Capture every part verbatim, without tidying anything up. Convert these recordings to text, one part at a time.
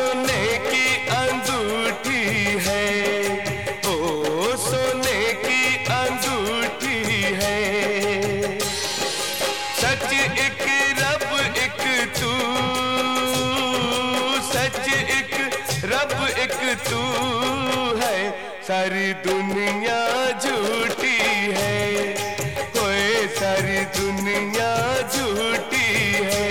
सोने की अंगूठी है, ओ सोने की अंगूठी है। सच एक रब एक तू, सच एक रब एक तू है, सारी दुनिया झूठी है, ओए सारी दुनिया झूठी है।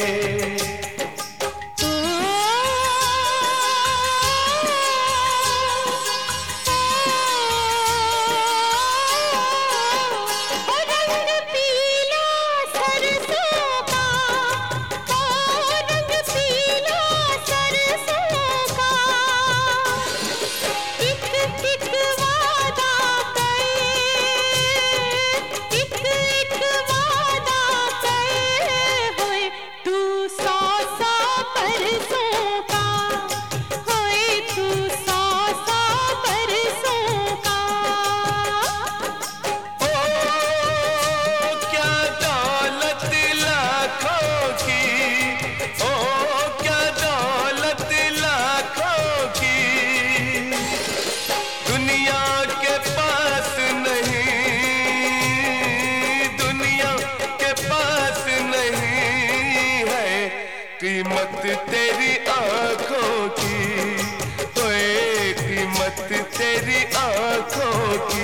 कीमत तेरी आँखों की, ओए कीमत तेरी आँखों की।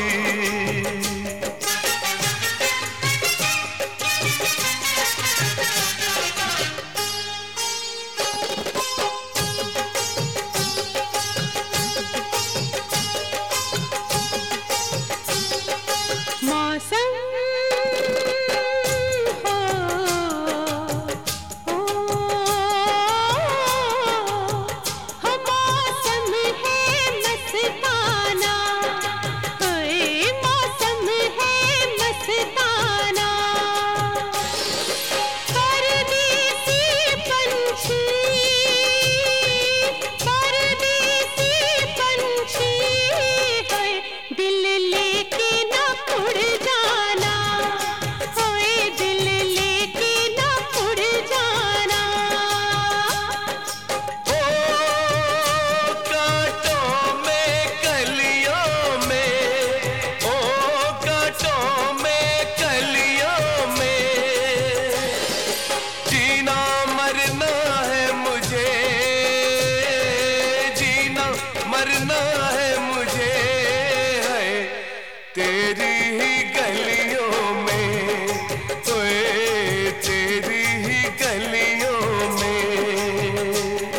मरना है मुझे, है तेरी ही गलियों में, ओए तेरी ही गलियों में।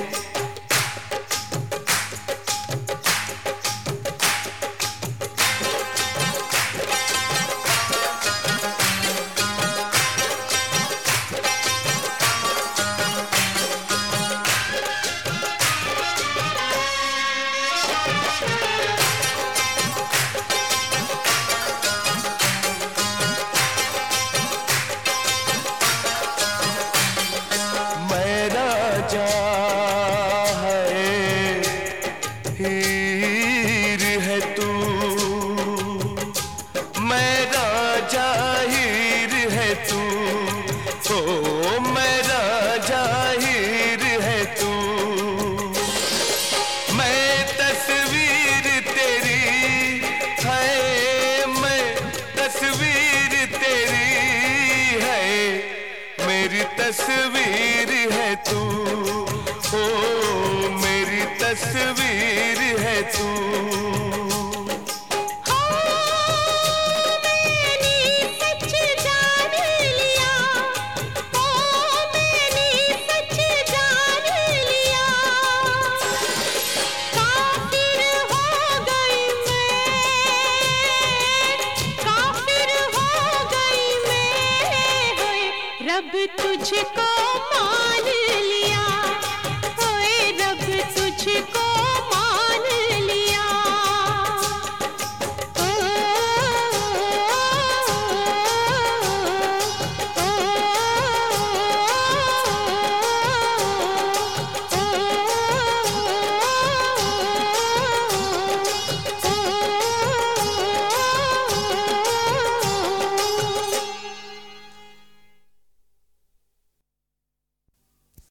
हीर है तू, मेरा जाहिर है तू, ओ मेरा जाहिर है तू। मैं तस्वीर तेरी है, मैं तस्वीर तेरी है, मेरी तस्वीर है तू, ओ मेरी तस्वीर है तू।